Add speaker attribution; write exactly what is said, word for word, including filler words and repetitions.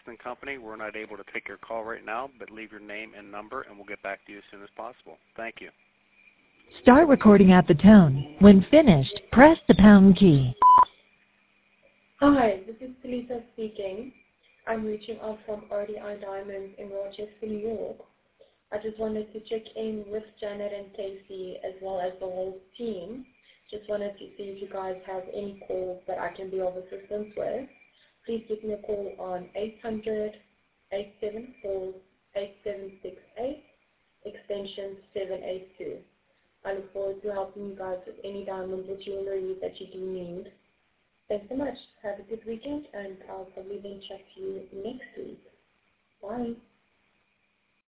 Speaker 1: and Company. We're not able to take your call right now, but leave your name and number, and we'll get back to you as soon as possible. Thank you.
Speaker 2: Start recording at the tone. When finished, press the pound key.
Speaker 3: Hi, this is Talisa speaking. I'm reaching out from R D I Diamonds in Rochester, New York. I just wanted to check in with Janet and Casey as well as the whole team. Just wanted to see if you guys have any calls that I can be of assistance with. Please give me a call on eight hundred, eight seven four, eight seven six eight, extension seven eight two. I look forward to helping you guys with any diamonds or jewelry that you do need. Thanks so much. Have a good weekend, and I'll probably then chat to you next week. Bye.